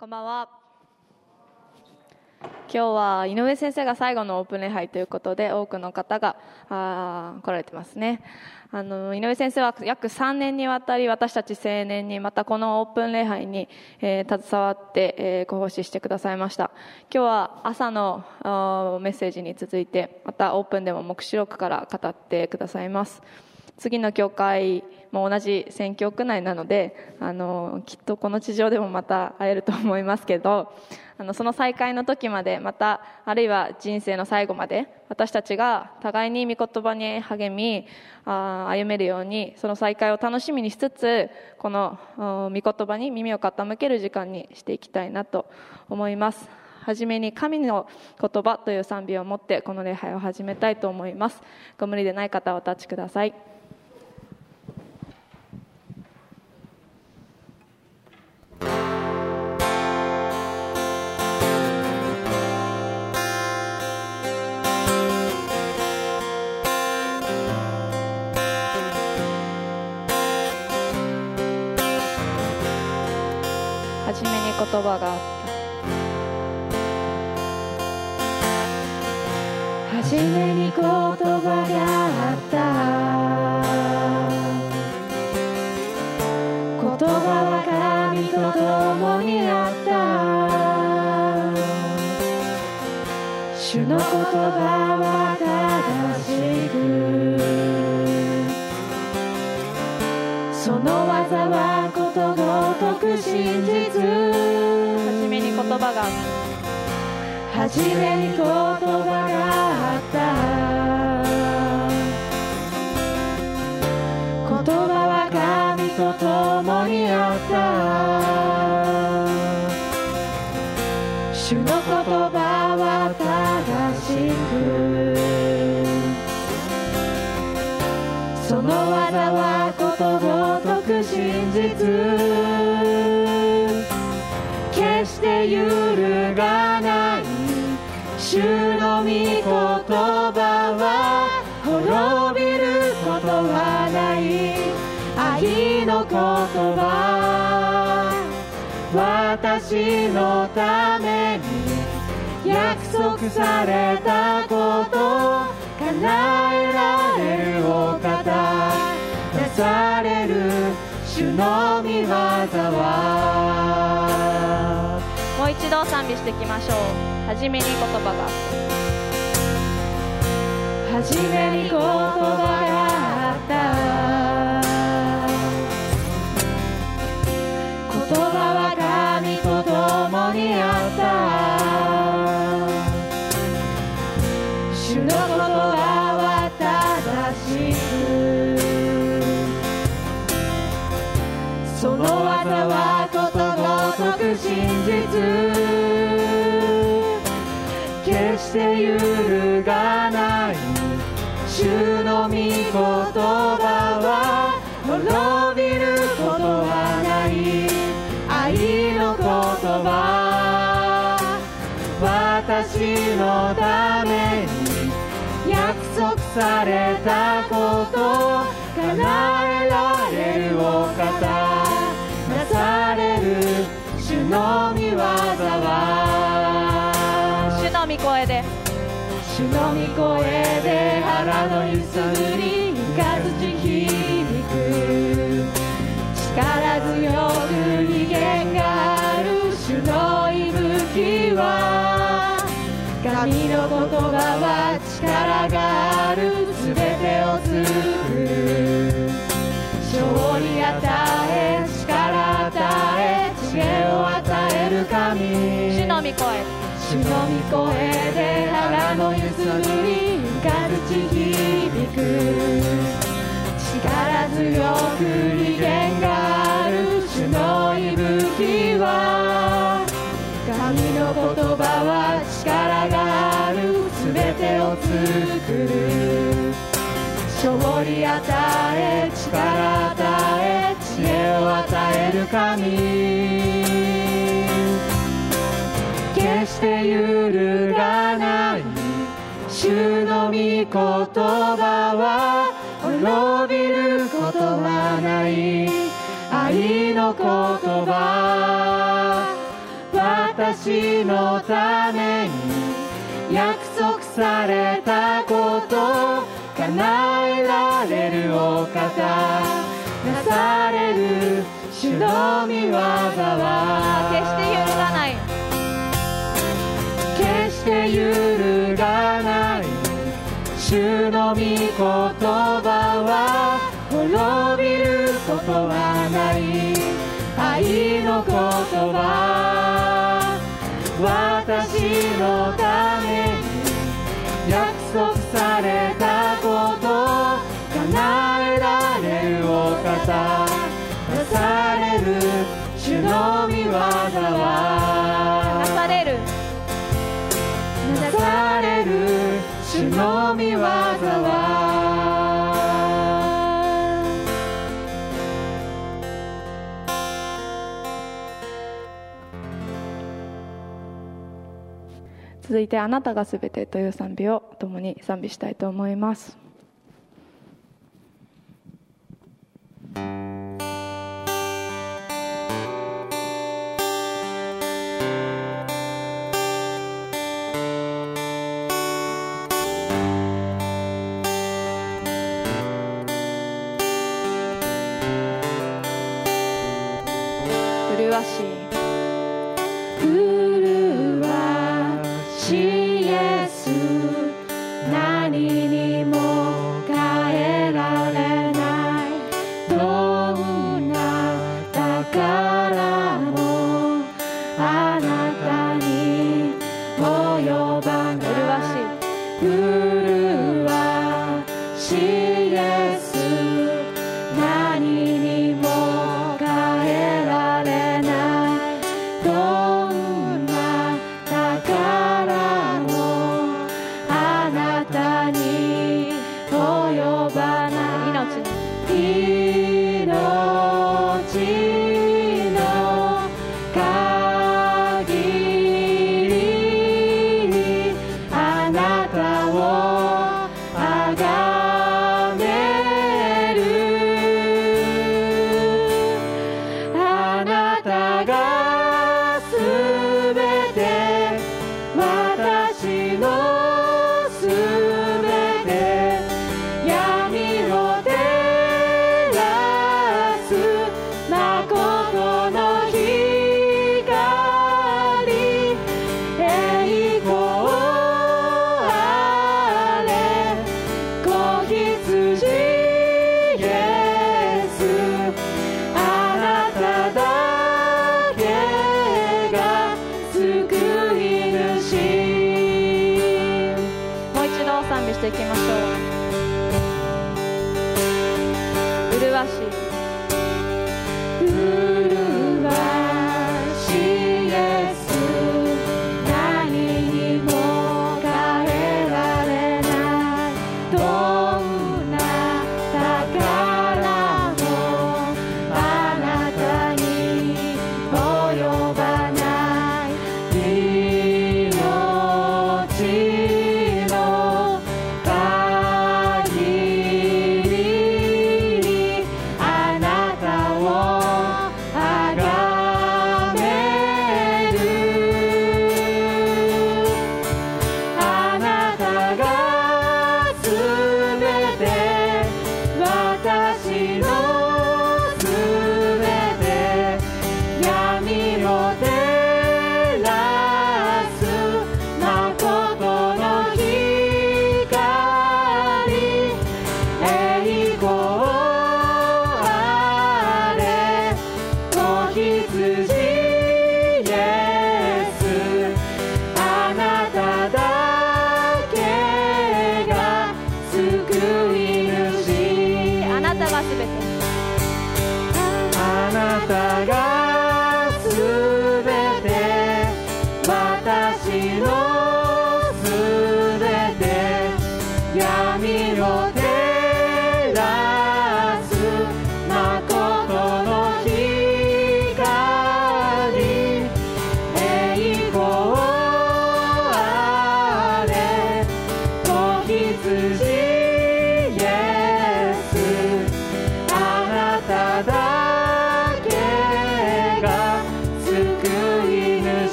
こんばんは。今日は井上先生が最後のオープン礼拝ということで多くの方が来られてますね。井上先生は約3年にわたり私たち青年にまたこのオープン礼拝に、携わって、ご奉仕してくださいました。今日は朝のメッセージに続いてまたオープンでも黙示録から語ってくださいます。次の教会も同じ宣教区内なのできっとこの地上でもまた会えると思いますけど、その再会の時までまたあるいは人生の最後まで私たちが互いに御言葉に励み歩めるように、その再会を楽しみにしつつこの御言葉に耳を傾ける時間にしていきたいなと思います。はじめに神の言葉という賛美を持ってこの礼拝を始めたいと思います。ご無理でない方はお立ちください。はじめに言葉があった。はじめに言葉があった。言葉は神と共にあった。主の言葉は正しく、その技はことごとく真実。はじめに言葉があった。はじめに言葉があった。言葉は神と共にあった。主の言葉は正しく、その技はことごとく真実。決して揺るがない。主の御言葉は滅びることはない。愛の言葉、私のために約束されたこと、叶えられるお方、なされる主の御業は。もう一度賛美していきましょう。はじめに言葉があった。はじめに言葉があった。言葉は神と共にあった。主の言葉は正しく、その技はことごとく真実。決して揺るがない。主の御言葉は滅びることはない。愛の言葉、私のために約束されたこと、叶えられるお方、なされる主の御業は。主の御声で、主の御声で腹のゆすり雷響く。力強く威厳がある主の息吹は。神の言葉は力がある。すべてを作る。勝利与え、力与え、知恵を与える神。主の御声、主の御声で腹のゆすり雷響く。力強く威厳がある主の息吹は。神の言葉は力がある。すべてを作る。勝利与え、力与え、知恵を与える神。決して揺るがない。主の御言葉は滅びることはない。愛の言葉、 私のために約束されたこと叶えられるお方、なされる主の御業は決して揺るがない、 決して揺るがない。主の御言葉は滅びることはない。愛の言葉、私のために約束されたこと叶えられるお方、なされる主の御業は、 なされるなされる主の御業は。 続いてあなたがすべてという賛美を共に賛美したいと思います。麗しいイエス、何にも変えられない。どんな宝もあなたに及ばない。麗しいイエス、何にも変えられない。どんな宝もあなたに及ばない。命の限りあなたをあがめる。あなたがすべて、私のすべて、闇を照らす誠の光、栄光あれ子羊イエス、あなただけが救い主。 もう一度賛美していきましょう。麗しいイエス、何にも変えられない。どんな宝もあなたに及ばない。命の限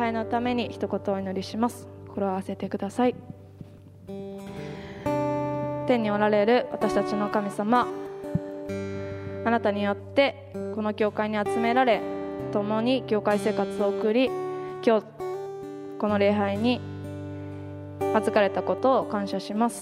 拝のために一言お祈りします。心を合わせてください。天におられる私たちの神様、あなたによってこの教会に集められ、共に教会生活を送り、今日この礼拝に預かれたことを感謝します。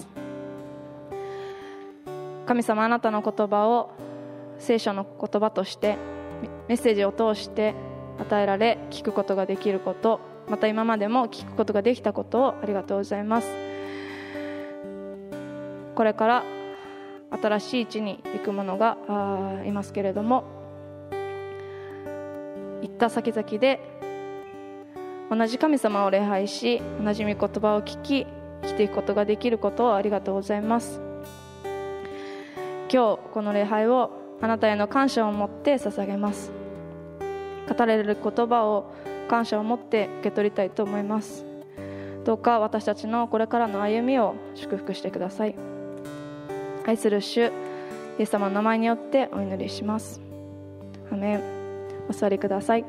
神様、あなたの言葉を聖書の言葉としてメッセージを通して与えられ、聞くことができること、また今までも聞くことができたことをありがとうございます。これから新しい地に行く者がいますけれども、行った先々で同じ神様を礼拝し、同じ御言葉を聞き生きていくことができることをありがとうございます。今日この礼拝をあなたへの感謝を持って捧げます。語られる言葉を感謝を持って受け取りたいと思います。どうか私たちのこれからの歩みを祝福してください。愛する主イエス様の名前によってお祈りします。アメン。お座りください。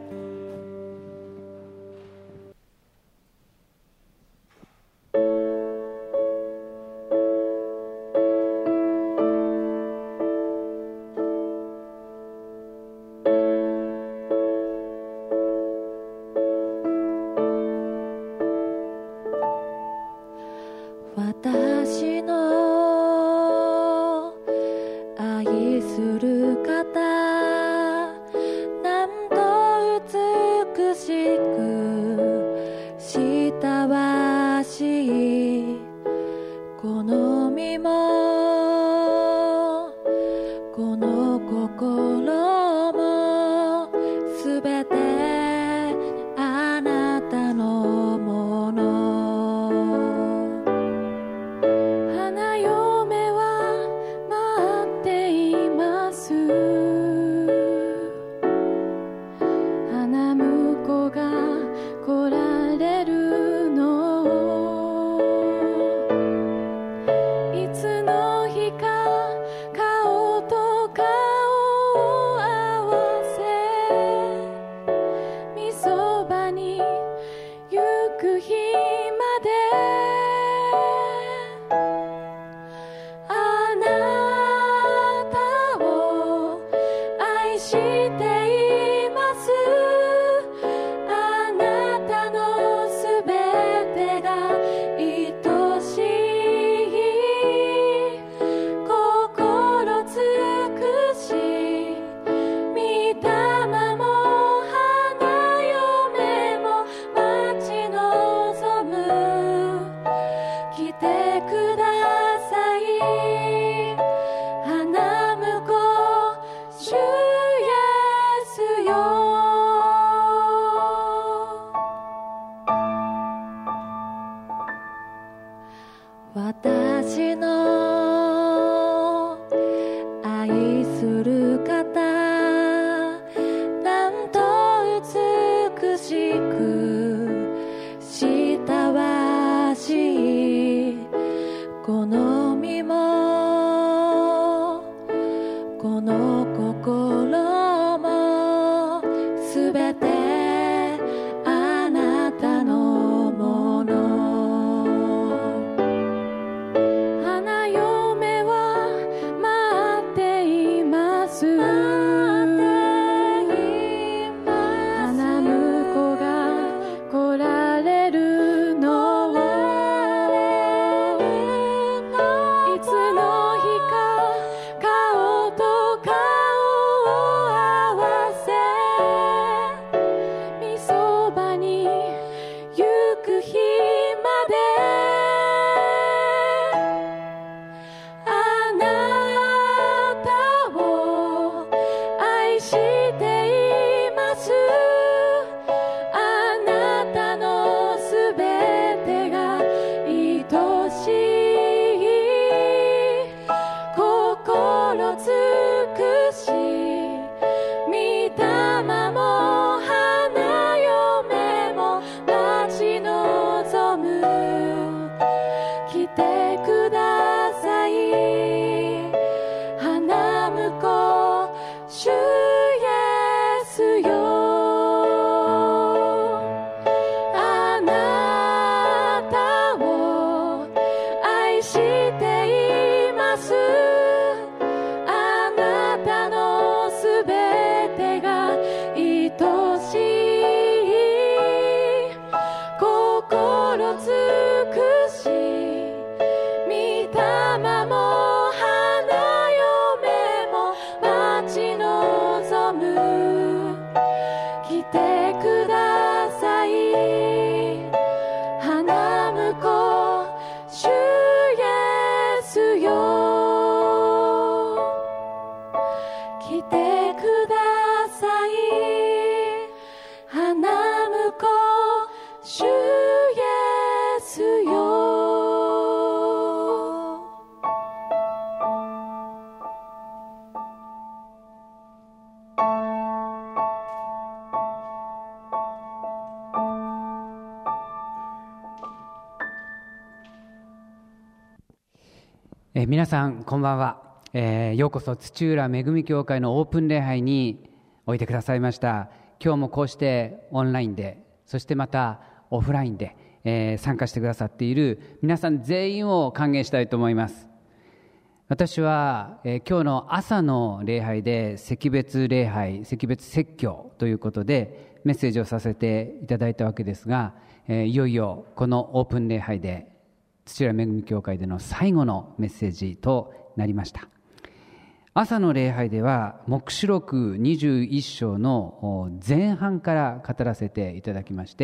私の愛する方、なんと美しく親しい、この身もこの心もすべてあなたのもの。私の愛する方、なんと美しく親しい、この身もこの心もすべてあなたのもの。 皆さんこんばんは。ようこそ土浦恵み教会のオープン礼拝においでくださいました。今日もこうしてオンラインで、そしてまたオフラインで、参加してくださっている皆さん全員を歓迎したいと思います。私は、今日の朝の礼拝で惜別礼拝、惜別説教ということでメッセージをさせていただいたわけですが、いよいよこのオープン礼拝で土浦恵み教会での最後のメッセージとなりました。朝の礼拝では黙示録21章の前半から語らせていただきまして、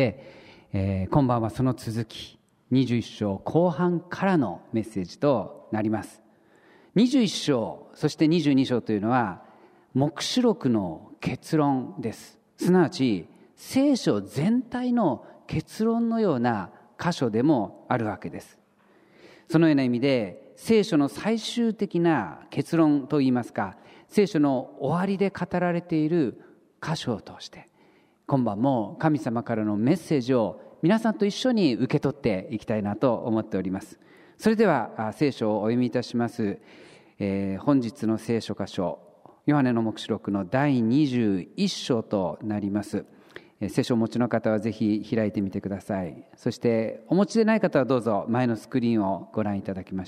今晩はその続き21章後半からのメッセージとなります。21章そして22章というのは黙示録の結論です。すなわち聖書全体の結論のような箇所でもあるわけです。そのような意味で聖書の最終的な結論といいますか、聖書の終わりで語られている箇所を通して今晩も神様からのメッセージを皆さんと一緒に受け取っていきたいなと思っております。それでは聖書をお読みいたします。本日の聖書箇所、ヨハネの黙示録の第21章となります。聖書をお持ちの方はぜひ開いてみてください。そしてお持ちでない方はどうぞ前のスクリーンをご覧いただきまして、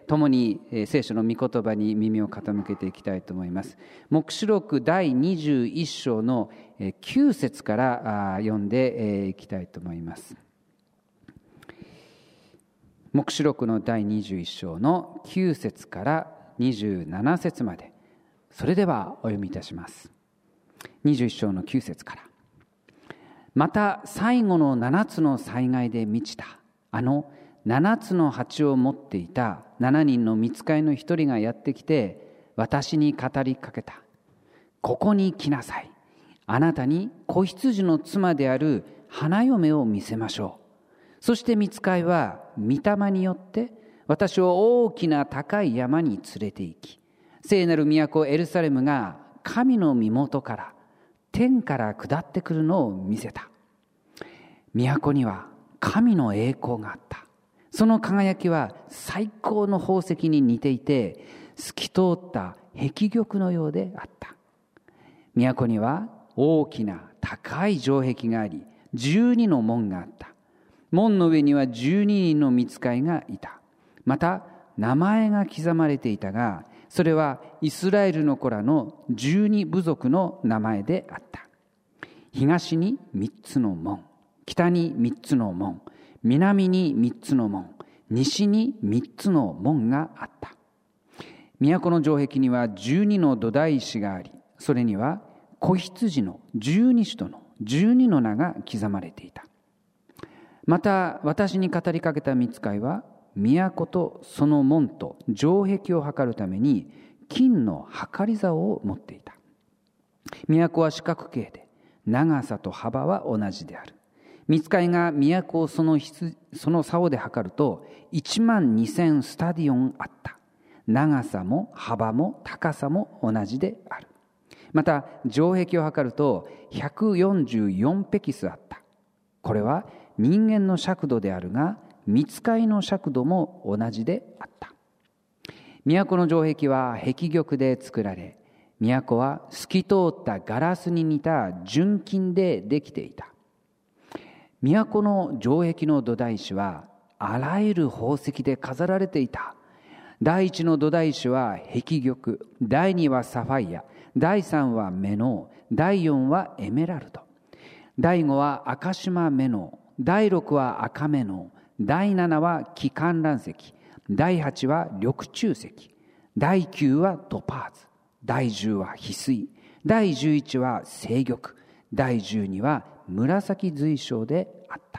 共に聖書の御言葉に耳を傾けていきたいと思います。黙示録第21章の9節から読んでいきたいと思います。黙示録の第21章の9節から27節まで、それではお読みいたします。21章の9節から。また最後の7つの災害で満ちたあの7つの鉢を持っていた7人の御使いの一人がやってきて私に語りかけた。ここに来なさい。あなたに子羊の妻である花嫁を見せましょう。そして御使いは御霊によって私を大きな高い山に連れて行き、聖なる都エルサレムが神の身元から天から下ってくるのを見せた。都には神の栄光があった。その輝きは最高の宝石に似ていて、透き通った壁玉のようであった。都には大きな高い城壁があり、12の門があった。門の上には12人の御使いがいた。また名前が刻まれていたが、それはイスラエルの子らの12部族の名前であった。東に3つの門、北に3つの門、南に3つの門、西に3つの門があった。都の城壁には12の土台石があり、それには子羊の12種との12の名が刻まれていた。また私に語りかけた御使いは、都とその門と城壁を測るために金の測り竿を持っていた。都は四角形で、長さと幅は同じである。御使いが都をその竿で測ると12000スタディオンあった。長さも幅も高さも同じである。また城壁を測ると144ペキスあった。これは人間の尺度であるが、御使いの尺度も同じであった。都の城壁は壁玉で作られ、都は透き通ったガラスに似た純金でできていた。都の城壁の土台石はあらゆる宝石で飾られていた。第一の土台石は壁玉、第二はサファイア、第三はメノウ、第四はエメラルド、第五は赤島メノウ、第六は赤メノウ、 第7は気観覧石、第8は緑柱石、第9はトパーズ、第10は翡翠、第11は青玉、第12は紫水晶であった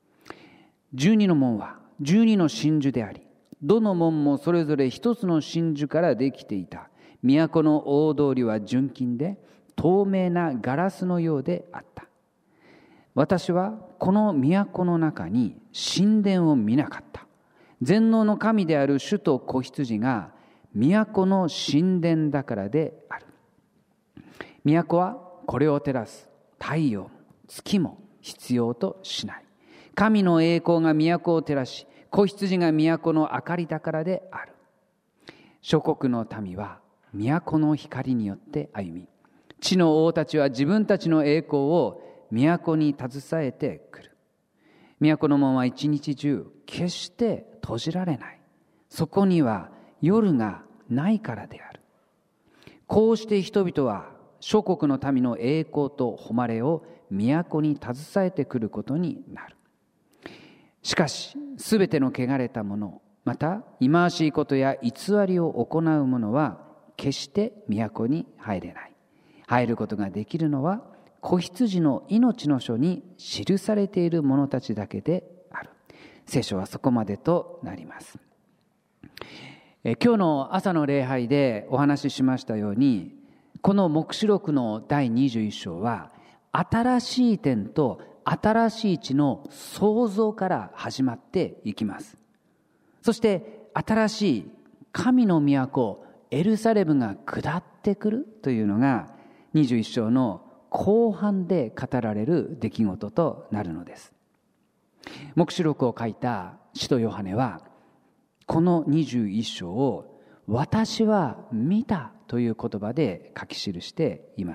。12の門は12の真珠であり、どの門もそれぞれ一つの真珠からできていた。都の大通りは純金で透明なガラスのようであった。私はこの都の中に神殿を見なかった。全能の神である主と子羊が都の神殿だからである。都はこれを照らす太陽も月も必要としない。神の栄光が都を照らし、子羊が都の明かりだからである。諸国の民は都の光によって歩み、地の王たちは自分たちの栄光を都に携えてくる。都の門は一日中決して閉じられない。そこには夜がないからである。こうして人々は諸国の民の栄光と誉れを都に携えてくることになる。しかし、すべての汚れた者、また忌まわしいことや偽りを行う者は決して都に入れない。入ることができるのは子羊の命の書に記されている者たちだけである。聖書はそこまでとなります。今日の朝の礼拝でお話ししましたように、この黙示録の第21章は新しい天と新しい地の創造から始まっていきます。そして新しい神の都エルサレムが下ってくるというのが21章の後半で語られる出来事となるのです。黙示録を書いた使徒ヨハネはこの21章を私は見たという言葉で書き記しています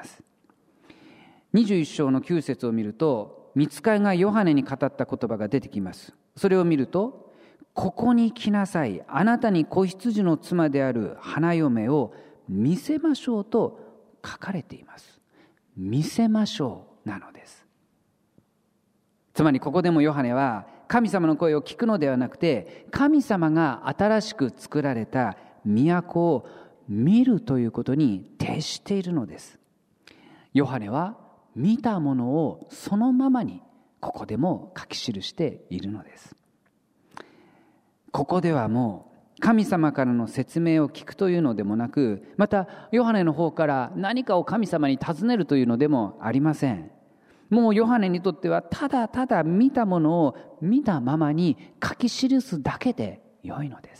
。21章の9節を見ると、御使いがヨハネに語った言葉が出てきます。それを見ると、ここに来なさい、あなたに子羊の妻である花嫁を見せましょうと書かれています。見せましょうなのです。つまりここでもヨハネは神様の声を聞くのではなくて、神様が新しく作られた都を見るということに徹しているのです。ヨハネは見たものをそのままにここでも書き記しているのです。ここではもう神様からの説明を聞くというのでもなく、またヨハネの方から何かを神様に尋ねるというのでもありません。もうヨハネにとってはただただ見たものを見たままに書き記すだけで良いのです。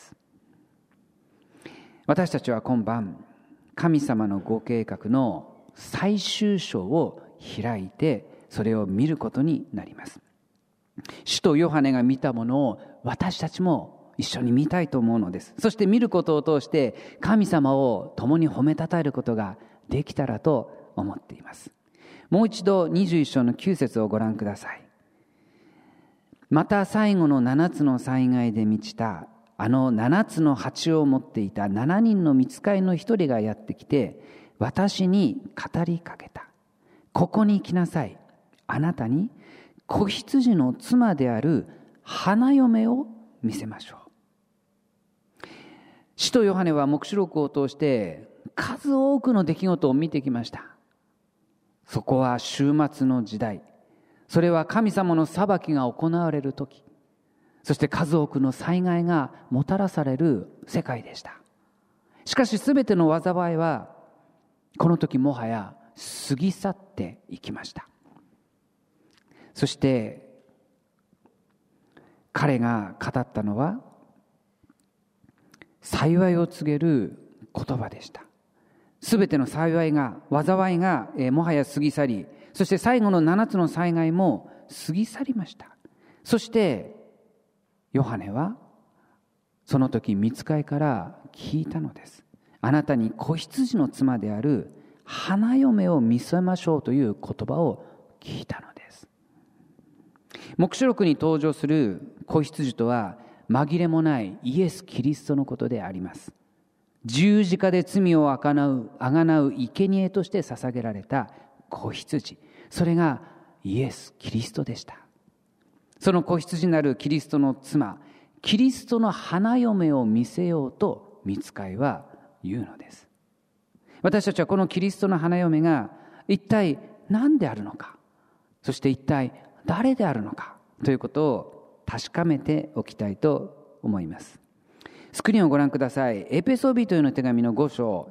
私たちは今晩神様のご計画の最終章を開いてそれを見ることになります。使徒ヨハネが見たものを私たちも一緒に見たいと思うのです。そして見ることを通して神様を共に褒めたたえることができたらと思っています。もう一度21章の9節をご覧ください。また最後の7つの災害で満ちたあの7つの鉢を持っていた7人の御使いの一人がやってきて私に語りかけた。ここに来なさい。あなたに子羊の妻である花嫁を見せましょう。使徒ヨハネは黙示録を通して数多くの出来事を見てきました。そこは終末の時代、それは神様の裁きが行われる時、そして数多くの災害がもたらされる世界でした。しかし全ての災いはこの時もはや過ぎ去っていきました。そして彼が語ったのは幸いを告げる言葉でした。すべての幸いが災いがもはや過ぎ去り、そして最後の7つの災害も過ぎ去りました。そしてヨハネはその時御使いから聞いたのです。あなたに子羊の妻である花嫁を見せましょうという言葉を聞いたのです。黙示録に登場する子羊とは紛れもないイエス・キリストのことであります。十字架で罪をあがなう生贄として捧げられた子羊、それがイエス・キリストでした。 その子羊なるキリストの妻、キリストの花嫁を見せようと御使いは言うのです。私たちはこのキリストの花嫁が一体何であるのか、そして一体誰であるのかということを確かめておきたいと思います。スクリーンをご覧ください。エペソビトへの手紙の5章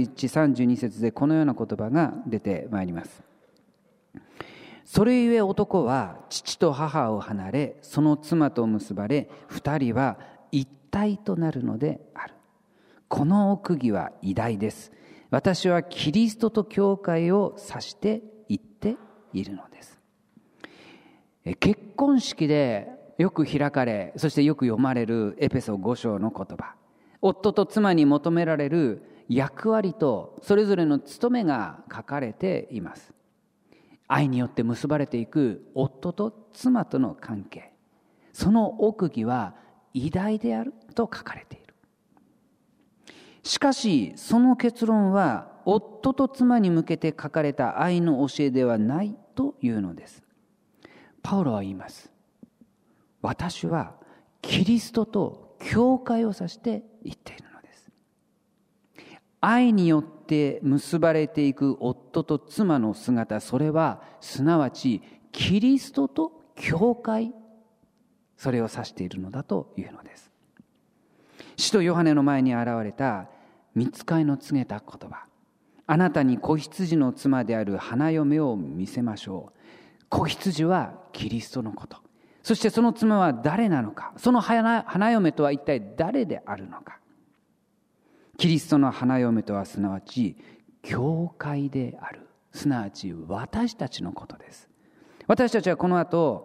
31、32節でこのような言葉が出てまいります。それゆえ男は父と母を離れ、その妻と結ばれ、二人は一体となるのである。この奥義は偉大です。私はキリストと教会を指して言っているのです。結婚式でよく開かれ、そしてよく読まれるエペソ5章の言葉、夫と妻に求められる役割とそれぞれの務めが書かれています。愛によって結ばれていく夫と妻との関係、その奥義は偉大であると書かれている。しかしその結論は夫と妻に向けて書かれた愛の教えではないというのです。パウロは言います。私はキリストと教会を指して言っているのです。愛によって結ばれていく夫と妻の姿、それはすなわちキリストと教会、それを指しているのだというのです。使徒ヨハネの前に現れた御使いの告げた言葉、あなたに子羊の妻である花嫁を見せましょう。子羊はキリストのこと、そしてその妻は誰なのか、その花嫁とは一体誰であるのか。キリストの花嫁とはすなわち教会である、すなわち私たちのことです。私たちはこの後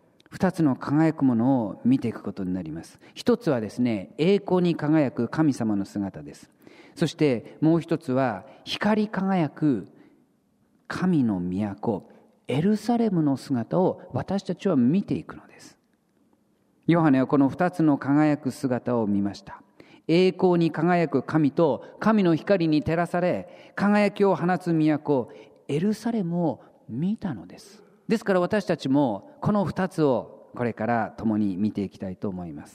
2つの輝くものを見ていくことになります。一つはですね、栄光に輝く神様の姿です。そしてもう一つは光り輝く神の都エルサレムの姿を私たちは見ていくのです。ヨハネはこの2つの輝く姿を見ました。栄光に輝く神と神の光に照らされ輝きを放つ都エルサレムを見たのです。ですから私たちもこの2つをこれから共に見ていきたいと思います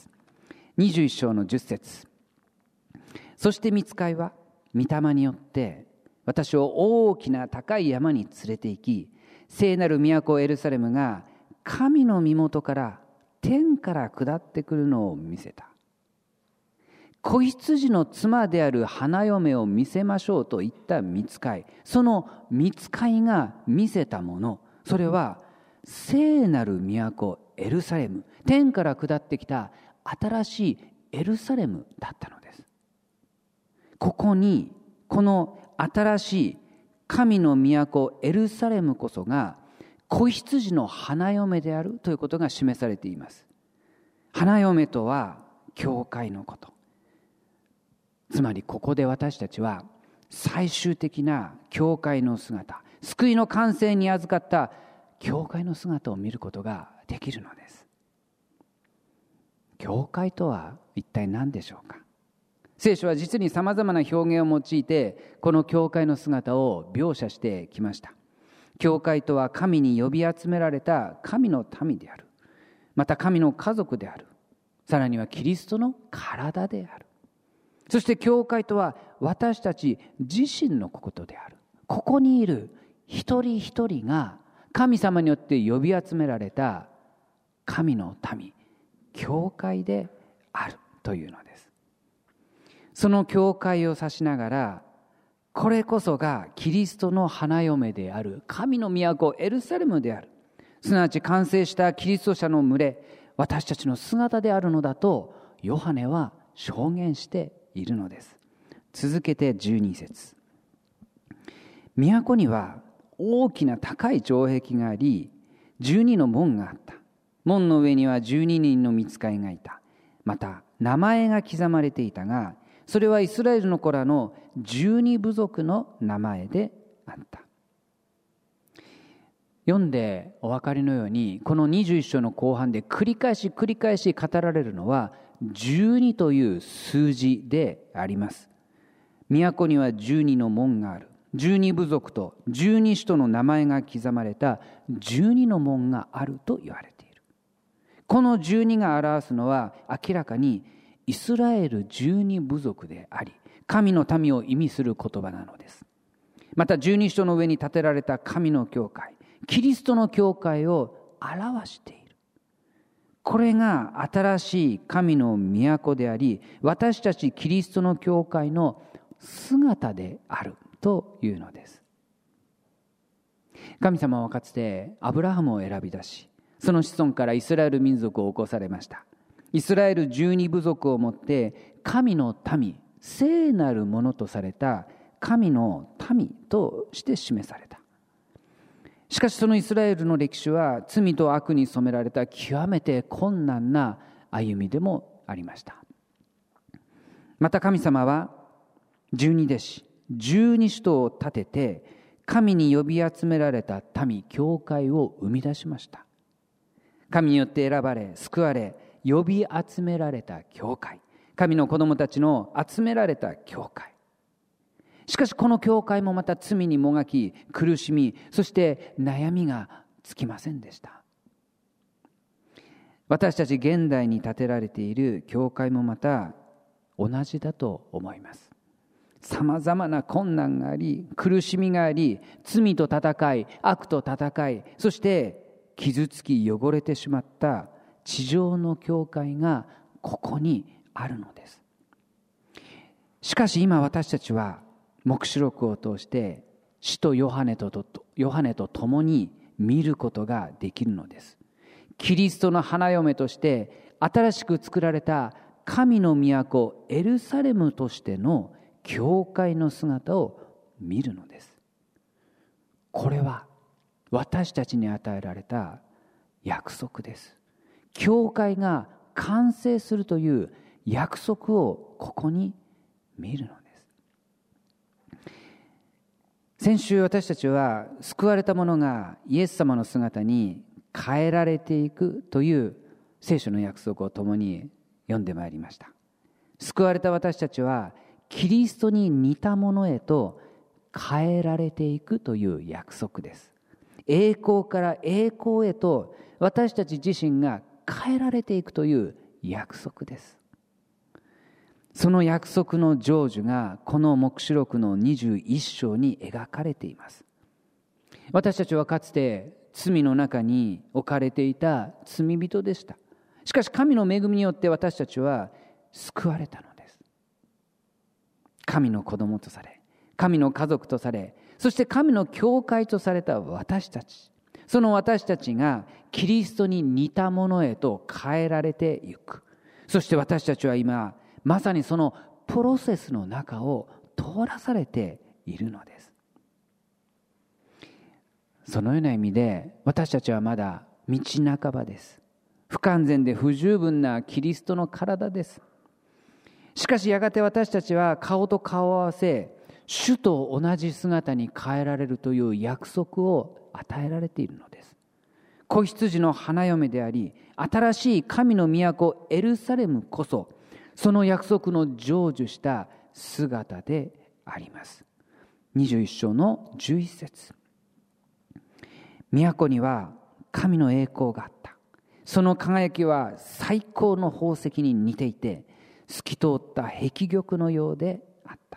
。21章の10節、そして御使いは御霊によって私を大きな高い山に連れて行き、聖なる都エルサレムが神の身元から天から下ってくるのを見せた。子羊の妻である花嫁を見せましょうと言った御使い、その御使いが見せたもの、それは聖なる都エルサレム、天から下ってきた新しいエルサレムだったのです。ここにこの新しい神の都エルサレムこそが子羊の花嫁であるということが示されています。花嫁とは教会のこと、つまりここで私たちは最終的な教会の姿、救いの完成に預かった教会の姿を見ることができるのです。教会とは一体何でしょうか。聖書は実にさまざまな表現を用いてこの教会の姿を描写してきました。教会とは神に呼び集められた神の民である、また神の家族である、さらにはキリストの体である。そして教会とは私たち自身のことである。ここにいる一人一人が神様によって呼び集められた神の民、教会であるというのです。その教会を指しながら、これこそがキリストの花嫁である神の都エルサレムである、すなわち完成したキリスト者の群れ、私たちの姿であるのだとヨハネは証言しているのです。続けて12節、都には大きな高い城壁があり、12の門があった。門の上には12人の御使いがいた。また名前が刻まれていたが、それはイスラエルの子らの12部族の名前であった。読んでお分かりのように、この21章の後半で繰り返し語られるのは12という数字であります。都には12の門がある、12部族と12使徒の名前が刻まれた12の門があると言われている。 この12が表すのは明らかにイスラエル12部族であり、神の民を意味する言葉なのです。また12所の上に建てられた神の教会、キリストの教会を表している。これが新しい神の都であり、私たちキリストの教会の姿であるというのです。神様はかつてアブラハムを選び出し、その子孫からイスラエル民族を起こされました。イスラエル12部族をもって神の民、聖なるものとされた神の民として示された。しかしそのイスラエルの歴史は罪と悪に染められた極めて困難な歩みでもありました。また神様は12弟子、12使徒を立てて神に呼び集められた民、教会を生み出しました。神によって選ばれ、救われ、呼び集められた教会、神の子供たちの集められた教会。しかしこの教会もまた罪にもがき、苦しみ、そして悩みがつきませんでした。私たち現代に建てられている教会もまた同じだと思います。さまざまな困難があり、苦しみがあり、罪と戦い、悪と戦い、そして傷つき汚れてしまった地上の教会がここにあるのです。しかし今私たちは黙示録を通して使徒ヨハネと共に見ることができるのです。キリストの花嫁として新しく作られた神の都エルサレムとしての教会の姿を見るのです。これは私たちに与えられた約束です。教会が完成するという約束をここに見るのです。先週私たちは救われた者がイエス様の姿に変えられていくという聖書の約束を共に読んでまいりました。救われた私たちはキリストに似たものへと変えられていくという約束です。栄光から栄光へと私たち自身が変えられていくという約束です。その約束の成就がこの黙示録の21章に描かれています。私たちはかつて罪の中に置かれていた罪人でした。しかし神の恵みによって私たちは救われたのです。神の子供とされ、神の家族とされ、そして神の教会とされた私たち、その私たちがキリストに似たものへと変えられていく。そして私たちは今まさにそのプロセスの中を通らされているのです。そのような意味で私たちはまだ道半ばです。不完全で不十分なキリストの体です。しかしやがて私たちは顔と顔を合わせ、主と同じ姿に変えられるという約束を与えられているのです。子羊の花嫁であり、新しい神の都エルサレムこそその約束の成就した姿であります。21章の11節。都には神の栄光があった。その輝きは最高の宝石に似ていて、透き通った壁玉のようであった。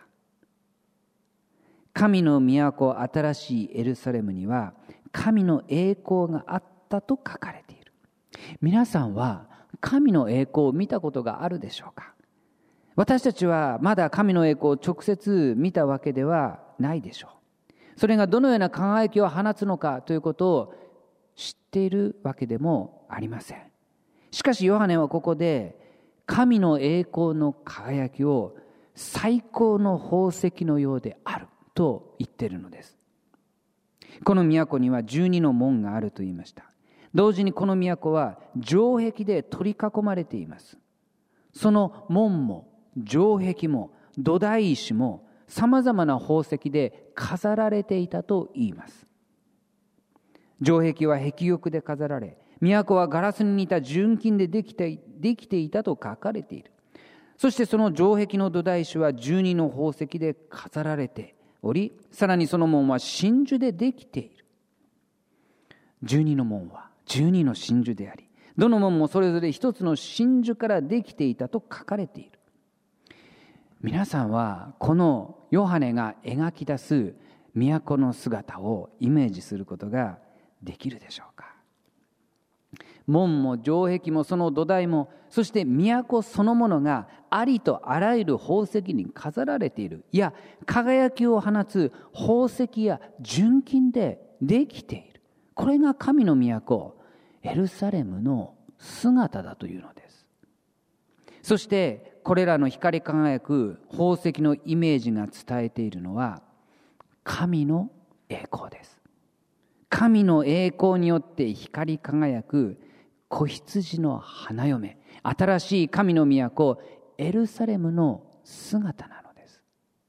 神の都新しいエルサレムには神の栄光があったと書かれている。皆さんは神の栄光を見たことがあるでしょうか？私たちはまだ神の栄光を直接見たわけではないでしょう。それがどのような輝きを放つのかということを知っているわけでもありません。しかしヨハネはここで神の栄光の輝きを最高の宝石のようであると言っているのです。この都には12の門があると言いました。同時にこの都は城壁で取り囲まれています。その門も城壁も土台石もさまざまな宝石で飾られていたと言います。城壁は壁玉で飾られ、都はガラスに似た純金でできていたと書かれている。そしてその城壁の土台石は12の宝石で飾られており、さらにその門は真珠でできている。12の門は12の真珠であり、 どの門もそれぞれ一つの真珠からできていたと書かれている。皆さんはこのヨハネが描き出す都の姿をイメージすることができるでしょうか。門も城壁もその土台も、そして都そのものがありとあらゆる宝石に飾られている、いや輝きを放つ宝石や純金でできている。これが神の都エルサレムの姿だというのです。そしてこれらの光り輝く宝石のイメージが伝えているのは神の栄光です。神の栄光によって光り輝く子羊の花嫁、新しい神の都エルサレムの姿なのです。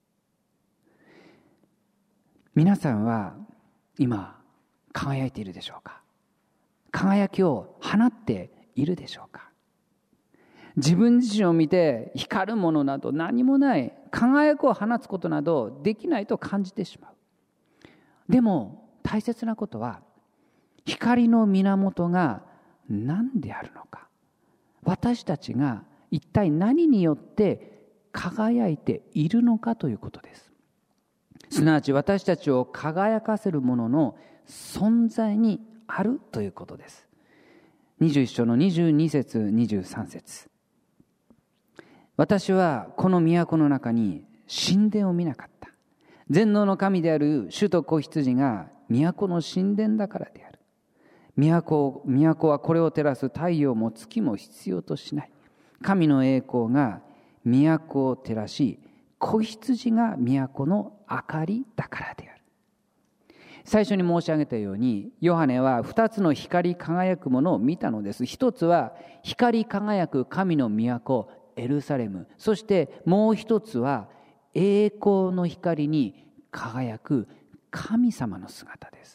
皆さんは今輝いているでしょうか。輝きを放っているでしょうか。自分自身を見て光るものなど何もない、輝きを放つことなどできないと感じてしまう。でも大切なことは、光の源が何であるのか、私たちが一体何によって輝いているのかということです。すなわち私たちを輝かせるものの存在にあるということです。21章の22節23節、私はこの都の中に神殿を見なかった。全能の神である主と子羊が都の神殿だからである。都はこれを照らす太陽も月も必要としない。神の栄光が都を照らし、子羊が都の明かりだからである。最初に申し上げたように、ヨハネは2つの光り輝くものを見たのです。一つは光り輝く神の都エルサレム、そしてもう一つは栄光の光に輝く神様の姿です。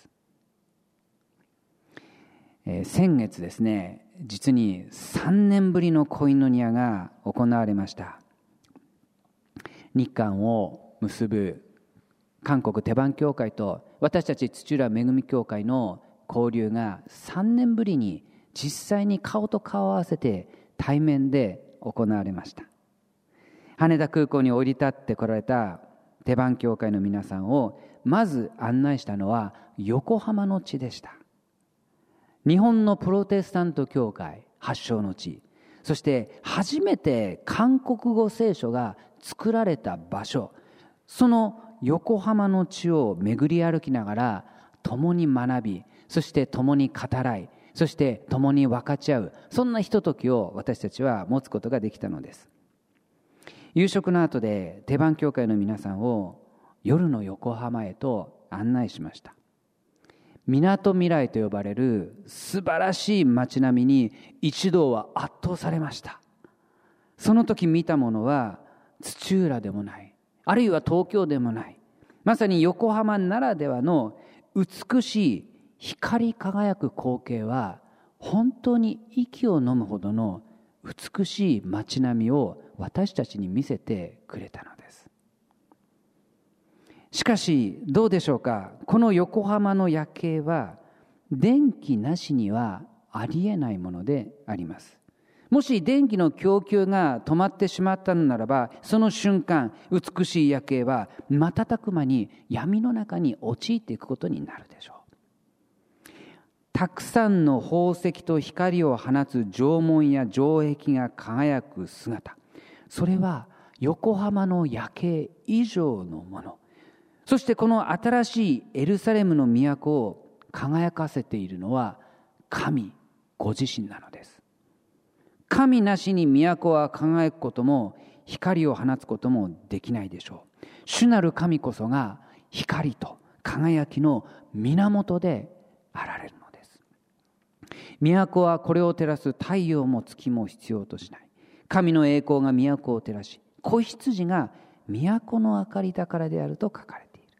先月ですね、実に3年ぶりのコイノニアが行われました。日韓を結ぶ韓国テバン教会と私たち土浦恵み教会の交流が3年ぶりに実際に顔と顔を合わせて対面で行われました。羽田空港に降り立って来られたテバン教会の皆さんをまず案内したのは横浜の地でした。日本のプロテスタント教会発祥の地、そして初めて韓国語聖書が作られた場所、その横浜の地を巡り歩きながら共に学び、そして共に語らい、そして共に分かち合う、そんなひとときを私たちは持つことができたのです。夕食の後でテバン教会の皆さんを夜の横浜へと案内しました。みなとみらいと呼ばれる素晴らしい街並みに一同は圧倒されました。その時見たものは土浦でもない、あるいは東京でもない、まさに横浜ならではの美しい光り輝く光景は本当に息を飲むほどの美しい街並みを私たちに見せてくれたのです。しかしどうでしょうか、この横浜の夜景は電気なしにはありえないものであります。もし電気の供給が止まってしまったのならば、その瞬間美しい夜景は瞬く間に闇の中に陥っていくことになるでしょう。たくさんの宝石と光を放つ城門や城壁が輝く姿、それは横浜の夜景以上のもの。そしてこの新しいエルサレムの都を輝かせているのは神ご自身なのです。神なしに都は輝くことも光を放つこともできないでしょう。主なる神こそが光と輝きの源であられるのです。都はこれを照らす太陽も月も必要としない。神の栄光が都を照らし、子羊が都の明かりだからであると書かれている。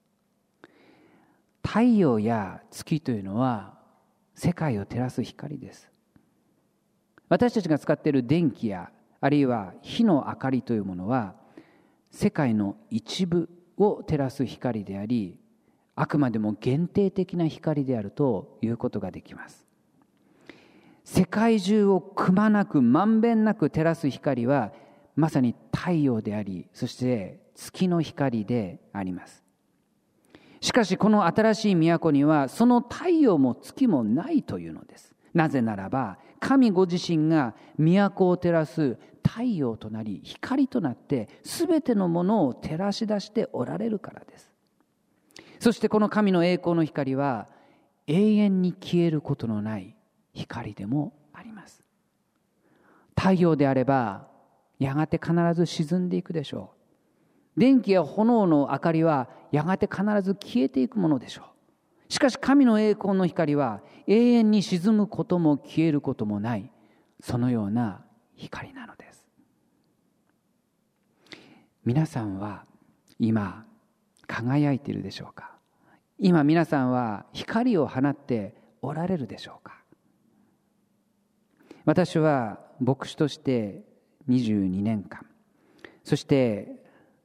太陽や月というのは世界を照らす光です。私たちが使っている電気やあるいは火の明かりというものは世界の一部を照らす光であり、あくまでも限定的な光であるということができます。 世界中をくまなくまんべんなく照らす光はまさに太陽であり、そして月の光であります。しかしこの新しい都にはその太陽も月もないというのです。なぜならば神ご自身が都を照らす太陽となり光となってすべてのものを照らし出しておられるからです。そしてこの神の栄光の光は永遠に消えることのない光でもあります。太陽であればやがて必ず沈んでいくでしょう。電気や炎の明かりはやがて必ず消えていくものでしょう。しかし神の栄光の光は永遠に沈むことも消えることもない、そのような光なのです。皆さんは今輝いているでしょうか。今皆さんは光を放っておられるでしょうか。私は牧師として22年間、そして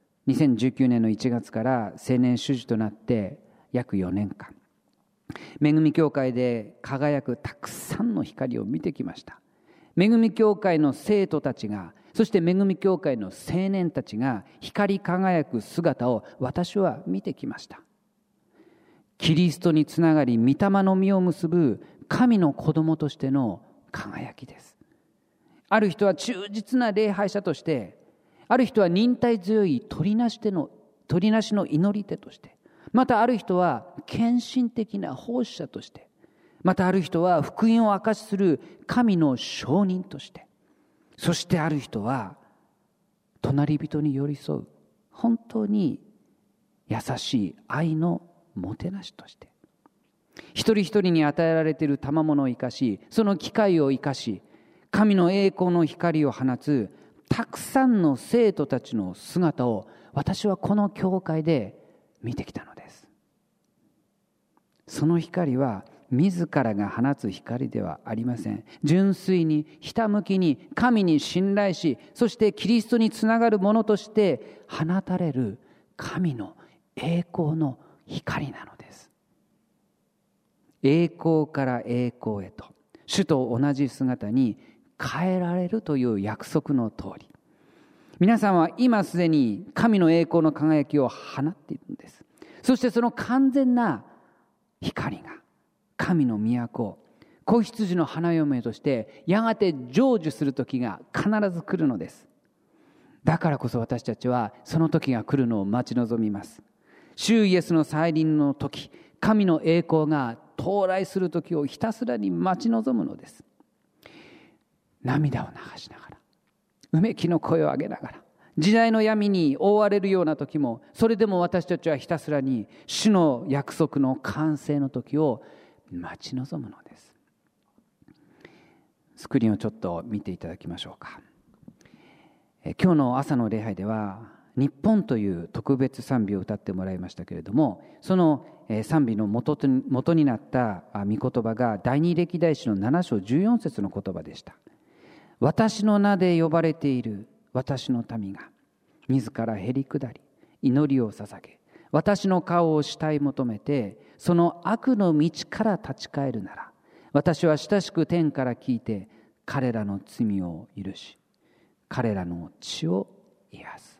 2019年の1月から青年主事となって約4年間、恵み教会で輝くたくさんの光を見てきました。恵み教会の生徒たちが、そして恵み教会の青年たちが光り輝く姿を私は見てきました。キリストにつながり御霊の実を結ぶ神の子供としての輝きです。ある人は忠実な礼拝者として、ある人は忍耐強い取りなしの祈り手として、またある人は献身的な奉仕者として、またある人は福音を証しする神の証人として、そしてある人は隣人に寄り添う本当に優しい愛のもてなしとして、一人一人に与えられている賜物を生かし、その機会を生かし、神の栄光の光を放つたくさんの生徒たちの姿を私はこの教会で見てきたのです。その光は自らが放つ光ではありません。純粋にひたむきに神に信頼し、そしてキリストにつながるものとして放たれる神の栄光の光なのです。栄光から栄光へと、主と同じ姿に変えられるという約束の通り、皆さんは今すでに神の栄光の輝きを放っているんです。そしてその完全な光が神の都、子羊の花嫁としてやがて成就する時が必ず来るのです。だからこそ私たちはその時が来るのを待ち望みます。主イエスの再臨の時、神の栄光が到来する時をひたすらに待ち望むのです。涙を流しながら、うめきの声を上げながら、時代の闇に覆われるような時も、それでも私たちはひたすらに主の約束の完成の時を待ち望むのです。スクリーンをちょっと見ていただきましょうか。今日の朝の礼拝では日本という特別賛美を歌ってもらいましたけれども、その賛美の元になった御言葉が第二歴代史の7章14節の言葉でした。私の名で呼ばれている私の民が自らへり下り祈りを捧げ、私の顔を慕い求めてその悪の道から立ち返るなら、私は親しく天から聞いて彼らの罪を許し、彼らの血を癒す。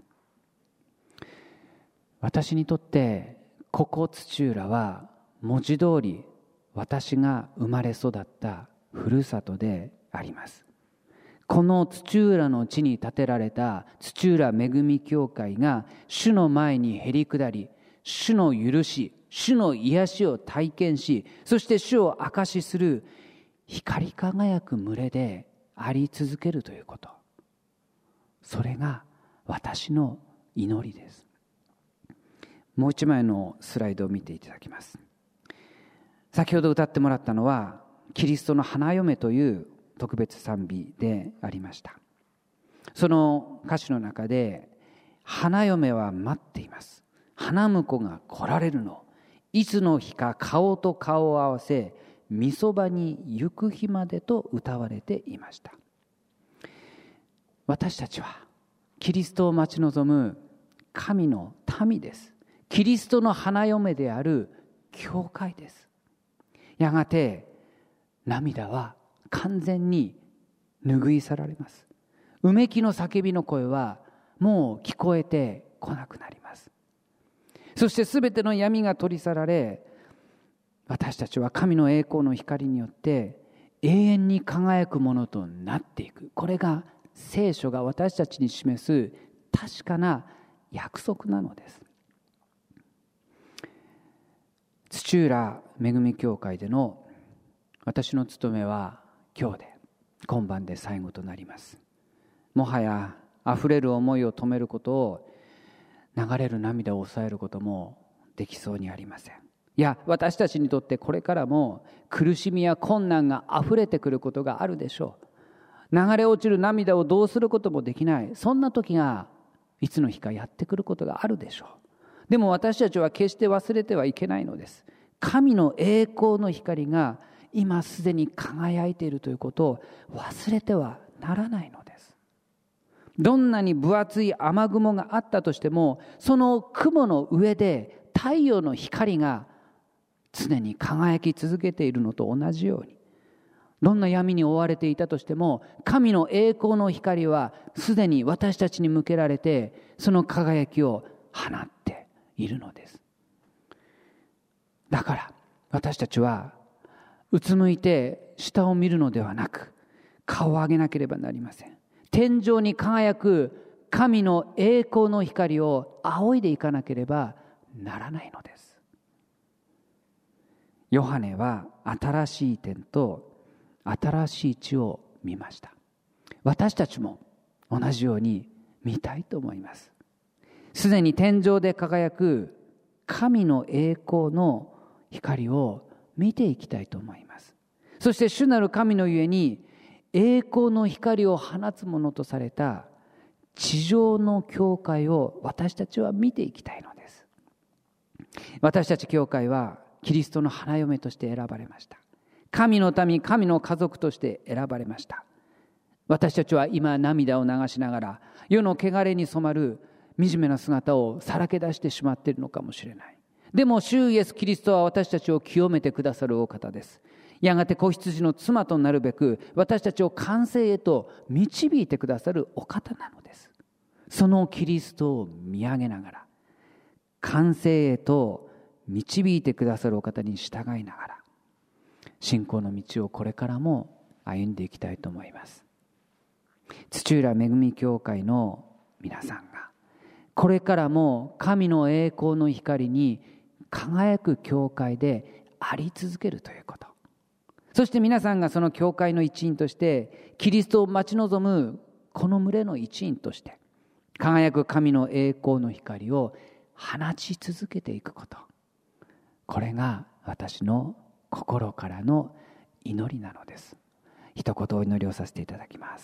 私にとってここ土浦は文字通り私が生まれ育ったふるさとであります。この土浦の地に建てられた土浦恵み教会が主の前にへり下り、主の許し、主の癒しを体験し、そして主を証しする光り輝く群れであり続けるということ、それが私の祈りです。もう一枚のスライドを見ていただきます。先ほど歌ってもらったのはキリストの花嫁という特別賛美でありました。その歌詞の中で、花嫁は待っています、花婿が来られるの、いつの日か顔と顔を合わせ御そばに行く日までと歌われていました。私たちはキリストを待ち望む神の民です。キリストの花嫁である教会です。やがて涙は完全に拭い去られます。うめきの叫びの声はもう聞こえてこなくなります。そしてすべての闇が取り去られ、私たちは神の栄光の光によって永遠に輝くものとなっていく。これが聖書が私たちに示す確かな約束なのです。土浦恵み教会での私の務めは今日で今晩で最後となります。もはやあふれる思いを止めることを、流れる涙を抑えることもできそうにありません。いや、私たちにとってこれからも苦しみや困難があふれてくることがあるでしょう。流れ落ちる涙をどうすることもできない、そんな時がいつの日かやってくることがあるでしょう。でも私たちは決して忘れてはいけないのです。神の栄光の光が今すでに輝いているということを忘れてはならないのです。どんなに分厚い雨雲があったとしても、その雲の上で太陽の光が常に輝き続けているのと同じように、どんな闇に覆われていたとしても、神の栄光の光はすでに私たちに向けられて、その輝きを放っているのです。だから私たちはうつむいて下を見るのではなく、顔を上げなければなりません。天井に輝く神の栄光の光を仰いでいかなければならないのです。ヨハネは新しい天と新しい地を見ました。私たちも同じように見たいと思います。すでに天井で輝く神の栄光の光を見ていきたいと思います。そして主なる神のゆえに栄光の光を放つものとされた地上の教会を私たちは見ていきたいのです。私たち教会はキリストの花嫁として選ばれました。神の民、神の家族として選ばれました。私たちは今涙を流しながら世の汚れに染まる惨めな姿をさらけ出してしまっているのかもしれない。でも主イエスキリストは私たちを清めてくださるお方です。やがて子羊の妻となるべく私たちを完成へと導いてくださるお方なのです。そのキリストを見上げながら完成へと導いてくださるお方に従いながら信仰の道をこれからも歩んでいきたいと思います。土浦恵み教会の皆さんがこれからも神の栄光の光に輝く教会であり続けるということ、そして皆さんがその教会の一員としてキリストを待ち望むこの群れの一員として輝く神の栄光の光を放ち続けていくこと、これが私の心からの祈りなのです。一言お祈りをさせていただきます。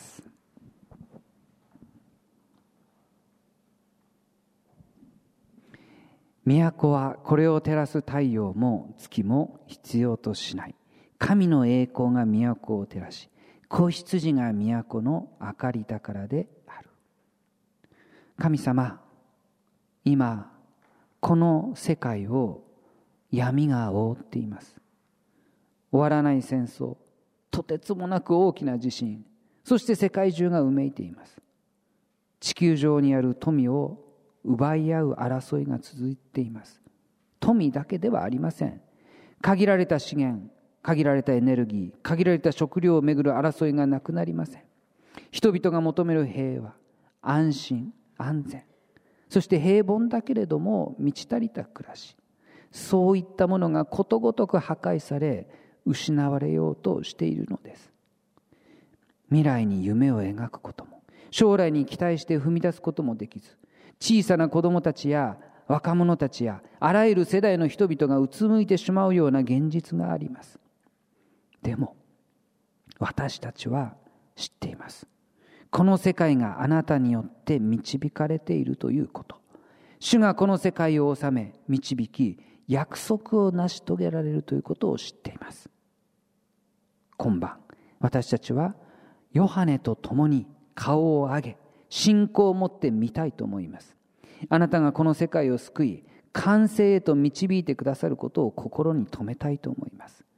都はこれを照らす太陽も月も必要としない。神の栄光が都を照らし、子羊が都の明かりだからである。神様、今この世界を闇が覆っています。終わらない戦争、とてつもなく大きな地震、そして世界中がうめいています。地球上にある富を奪い合う争いが続いています。富だけではありません。限られた資源、限られたエネルギー、限られた食料をめぐる争いがなくなりません。人々が求める平和、安心、安全、そして平凡だけれども満ち足りた暮らし、そういったものがことごとく破壊され失われようとしているのです。未来に夢を描くことも、将来に期待して踏み出すこともできず、小さな子供たちや若者たちやあらゆる世代の人々がうつむいてしまうような現実があります。でも私たちは知っています。この世界があなたによって導かれているということ。主がこの世界を治め導き約束を成し遂げられるということを知っています。今晩私たちはヨハネと共に顔を上げ信仰を持って見たいと思います。あなたがこの世界を救い完成へと導いてくださることを心に留めたいと思います。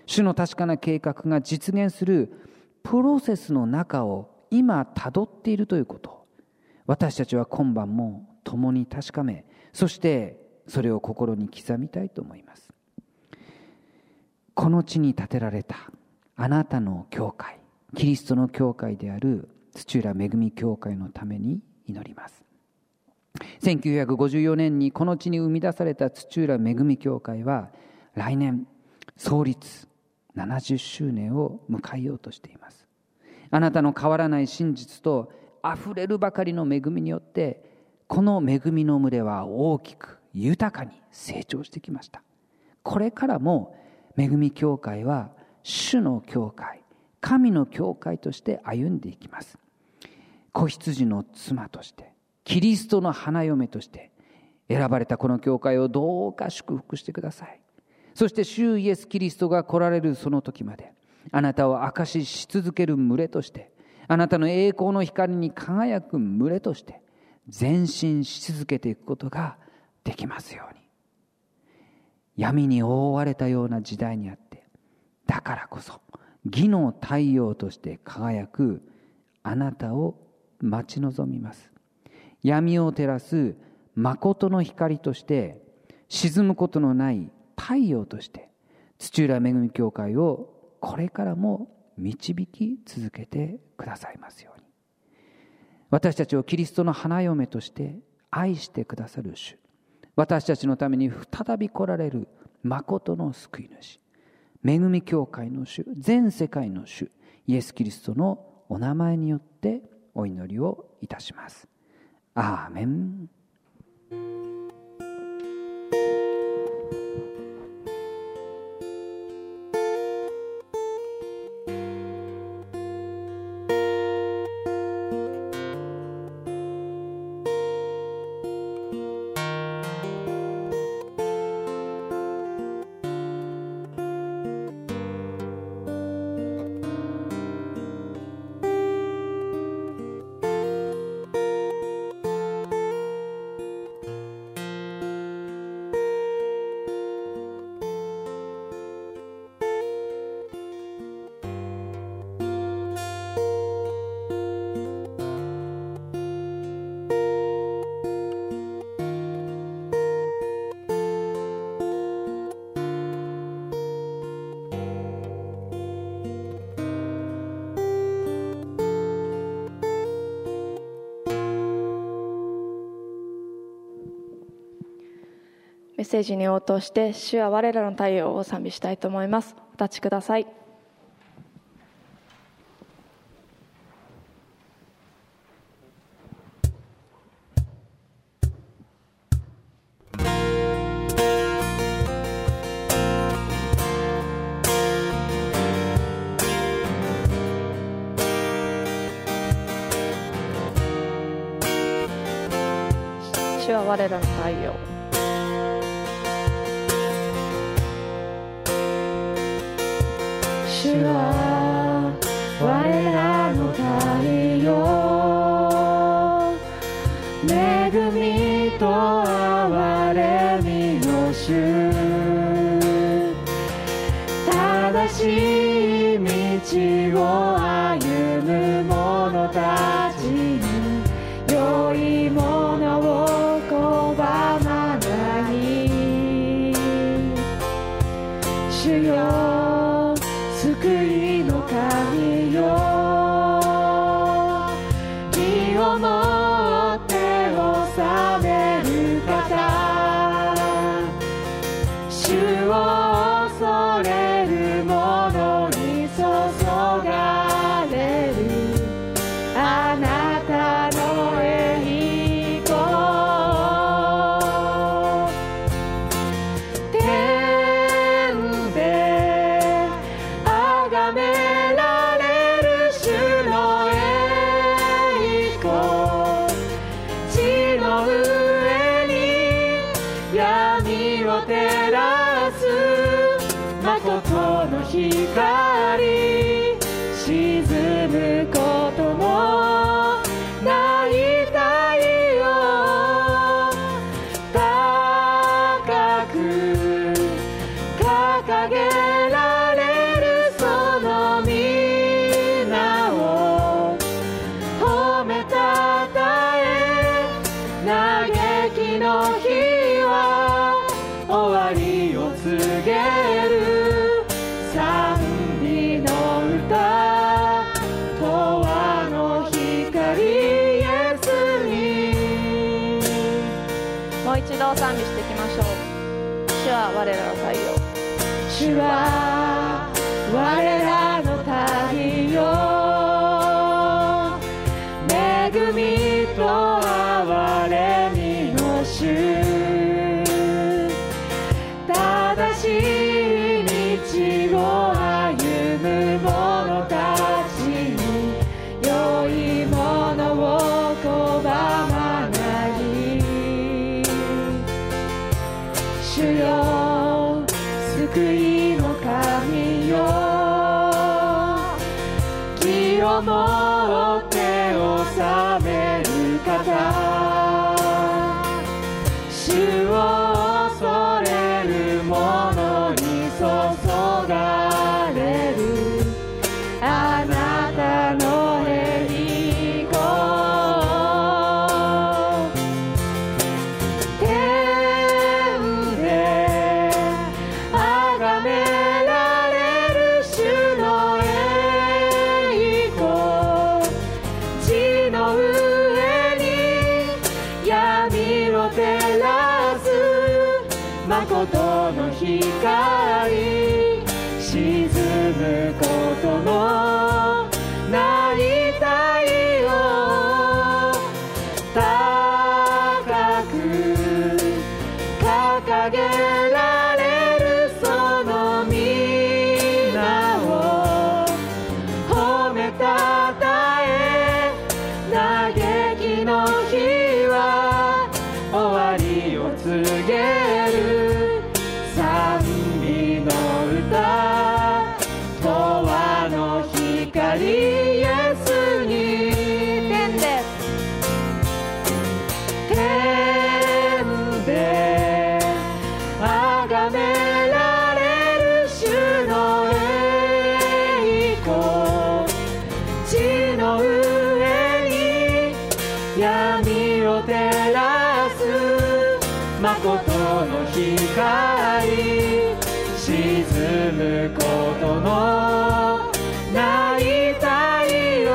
主の確かな計画が実現するプロセスの中を今たどっているということを、私たちは今晩も共に確かめ、そしてそれを心に刻みたいと思います。この地に建てられたあなたの教会、キリストの教会である土浦恵み教会のために祈ります。1954年にこの地に生み出された土浦恵み教会は、来年創立70周年を迎えようとしています。あなたの変わらない真実とあふれるばかりの恵みによって、この恵みの群れは大きく豊かに成長してきました。これからも恵み教会は主の教会、神の教会として歩んでいきます。子羊の妻として、キリストの花嫁として選ばれたこの教会をどうか祝福してください。そして主イエスキリストが来られるその時まで、あなたを証しし続ける群れとして、あなたの栄光の光に輝く群れとして前進し続けていくことができますように。闇に覆われたような時代にあって、だからこそ義の太陽として輝くあなたを待ち望みます。闇を照らす誠の光として、沈むことのない太陽として、土浦恵み教会をこれからも導き続けてくださいますように。私たちをキリストの花嫁として愛してくださる主、私たちのために再び来られる誠の救い主、恵み教会の主、全世界の主イエスキリストのお名前によってお祈りをいたします。アーメン。 メッセージに応答して主は我らの太陽を賛美したいと思います。お立ちください。主は我らの太陽。 主は我らの太陽、恵みと憐れみの主、正しい道を歩む者たちに良いものを拒まない。主よ救いの神よ、義をもって治める方、主を恐れる者に注がれるあなたの栄光、天で崇められる主の栄光、地の上に闇を照らす誠の光、沈むこともない太陽、高く掲げられを賛美していきましょう。主は我らの太陽、 主は我らの太陽、恵みと憐れみの主、正しい道を歩む者たちに良いものを拒まない主よ、救いの神よ、気をもって治める方、主を恐れる者に注がれるあなたの栄光、天で崇められる主の栄光、地の上に闇を照らす誠の光、沈むことのない太陽、高く掲げられるその皆を褒めたたえ、嘆きの日は終わりを告げる賛美の歌、永遠の光イエスに、 天で天で崇められる主の栄光、地の上に闇を照らす誠の光、沈むことのない太陽、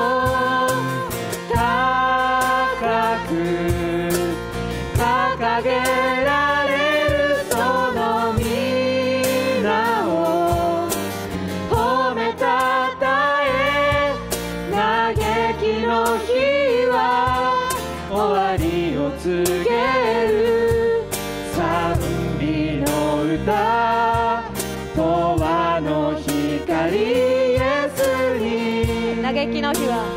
高く掲げられるその皆を褒めたたえ、嘆きの日は終わりを告げる賛美の歌、永遠の光イエスに、 嘆きの日は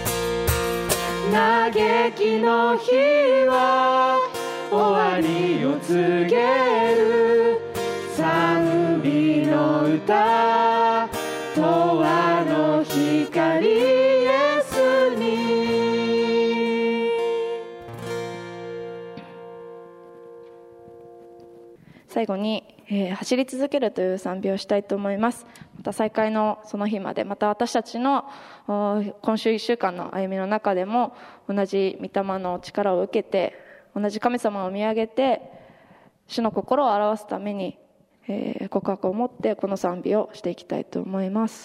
嘆きの日は終わりを告げる賛美の歌、永遠の光イエスに。 最後に、走り続けるという賛美をしたいと思います。また再会のその日まで、また私たちの今週1週間の歩みの中でも同じ御霊の力を受けて、同じ神様を見上げて主の心を表すために、告白を持ってこの賛美をしていきたいと思います。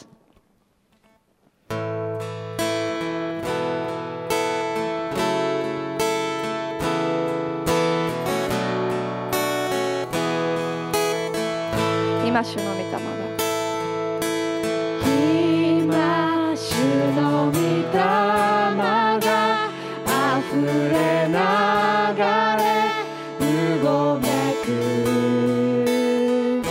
今主の御霊が、 今主の御霊が溢れ流れうごめく、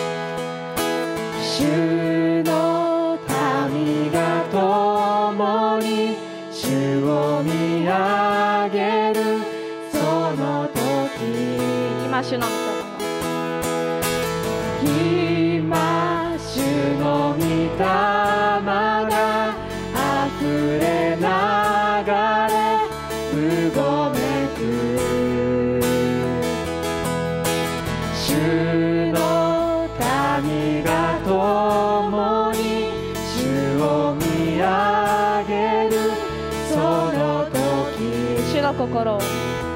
主の民が共に主を見上げるその時、 今主の御霊が、 今主の御霊が溢れ流れうごめく、主の民が共に主を見上げるその時、 主の心を、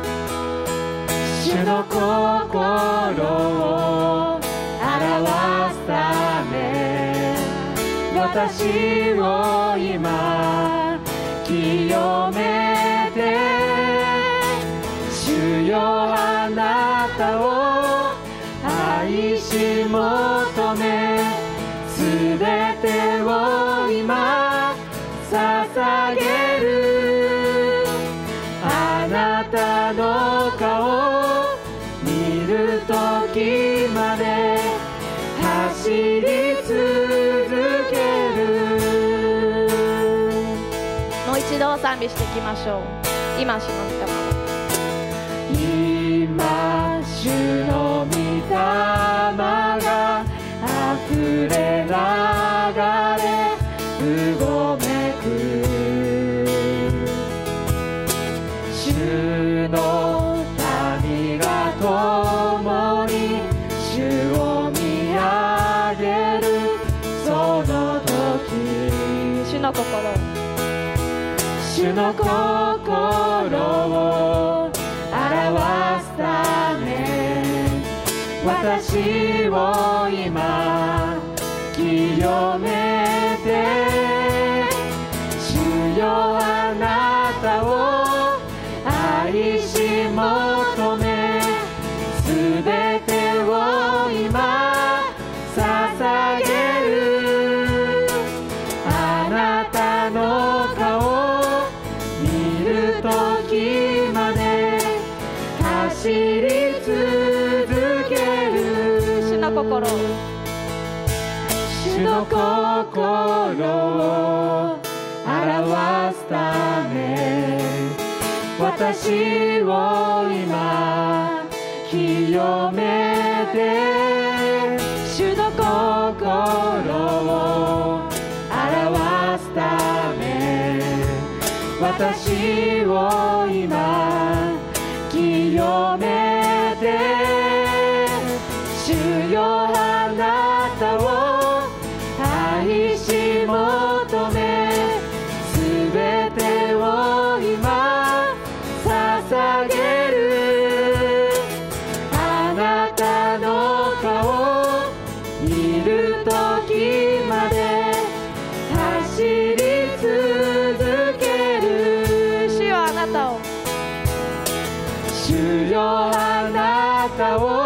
主の心を表すため、私を今清めて、主よあなた求めすべてを今捧げる。あなたの顔見る時まで走り続ける。 もう一度賛美していきましょう。今主の御霊。 今主の御霊が溢れ流れうごめく。主の民が共に主を見上げるその時、 主の心、 主の心を表すため私を今清めて。主よあなたを愛し求めすべてを今捧げる。あなたの顔見る時まで走り続ける。 主の心、 主の心を表すため私を今清めて。主の心を表すため私を今清めて。主よあなたを愛し求めすべてを今捧げる。あなたの顔見る時まで走り続ける。 主よあなたを、 主よあなたを